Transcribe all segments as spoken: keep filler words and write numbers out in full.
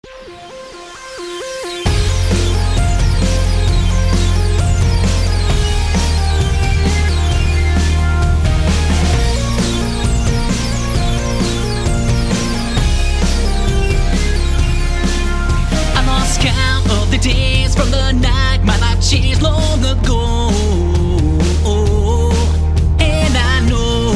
I lost count of the days from the night my life changed long ago. And I know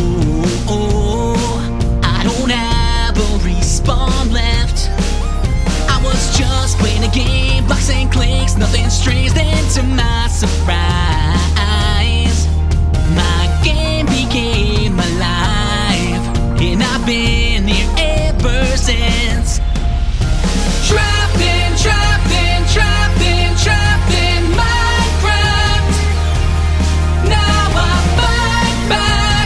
I don't have a respawn left. I was just playing a game, blocks and clicks, nothing strange. Then to my surprise, my game became alive, and I've been here ever since. Trapped in, trapped in, trapped in, trapped in Minecraft. Now I fight back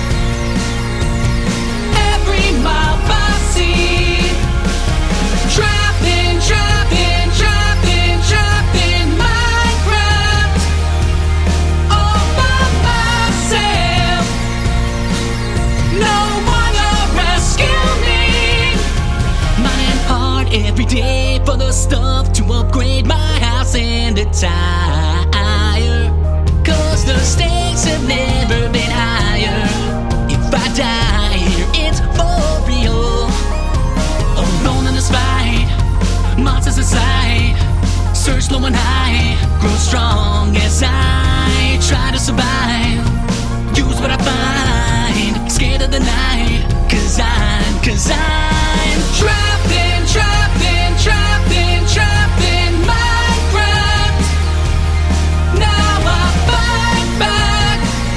every mob I see. Trapped in, trapped in, trapped in, trapped in Minecraft. All by myself. No one to rescue me. Mining hard every day for the stuff to upgrade my house and attire. Cause the stakes have never been higher. If I die here, it's for real. Alone in this fight, monsters inside. Search low and high, grow strong as I try to survive. Use what I find, scared of the night. Cause I'm, cause I'm trapped in, trapped in, trapped in, trapped in Minecraft. Now I fight back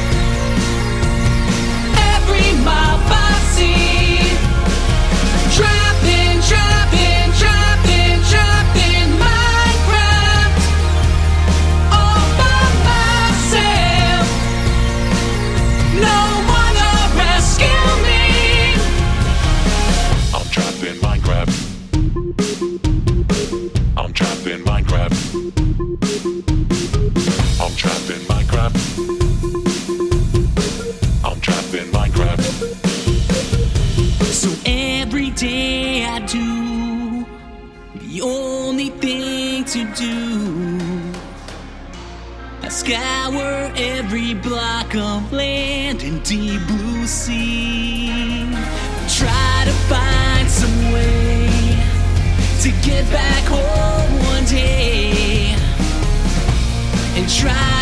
every mob I see. Trapped in, trapped in, trapped in, trapped in Minecraft. All by myself. No one to rescue me. I'm trapped in Minecraft. I'm trapped in Minecraft. I'm trapped in Minecraft. I'm trapped in Minecraft. So every day I do the only thing to do. I scour every block of land and deep blue sea. Try to find some way to get back home one day and try